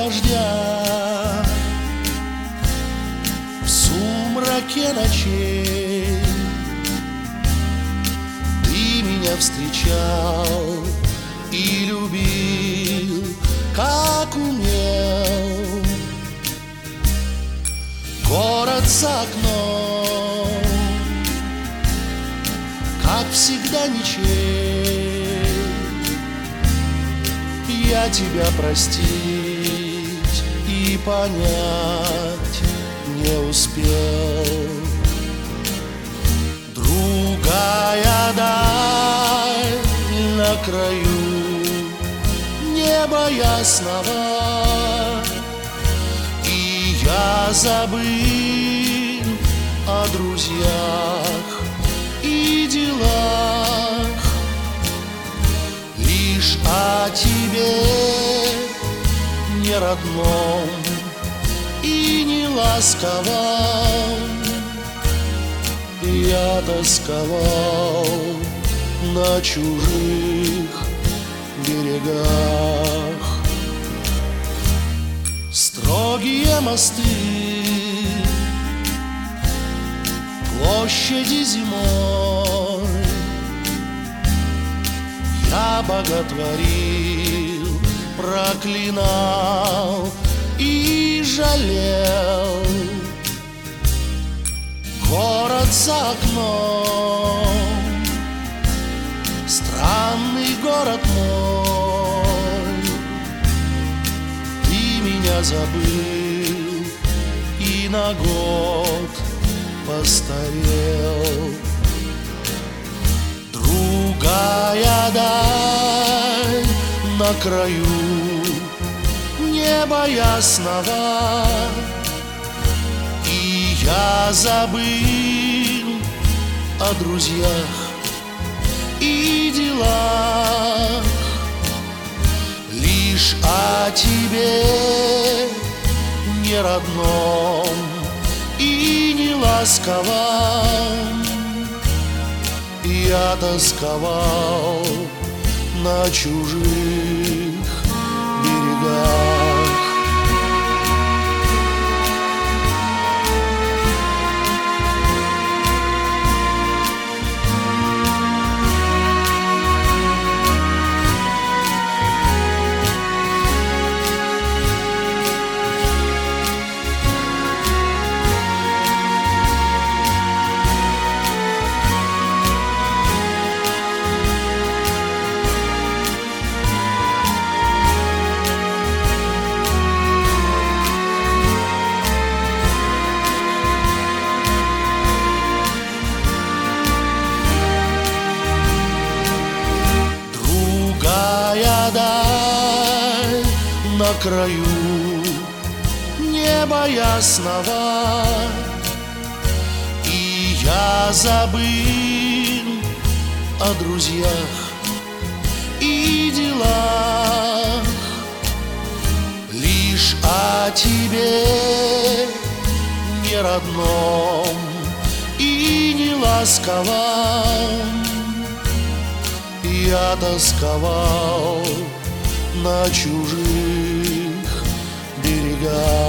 дождя, в сумраке ночей ты меня встречал и любил, как умел. Город за окном, как всегда, ничей. Я тебя простить и понять не успел. Другая даль на краю неба ясного, и я забыл о друзьях и делах, лишь о тебе не родном и не ласковом я тосковал на чужих берегах. Строгие мосты, площади зимой я боготворил, проклинал и жалел. Город за окном, странный город мой, ты меня забыл и на год постарел. Другая даль на краю неба ясного, и я забыл о друзьях и делах, лишь о тебе не родном и не ласковом я тосковал на чужих берегах. Даль на краю неба ясного, и я забыл о друзьях и делах, лишь о тебе не родном и не ласковом я тосковал на чужих берегах.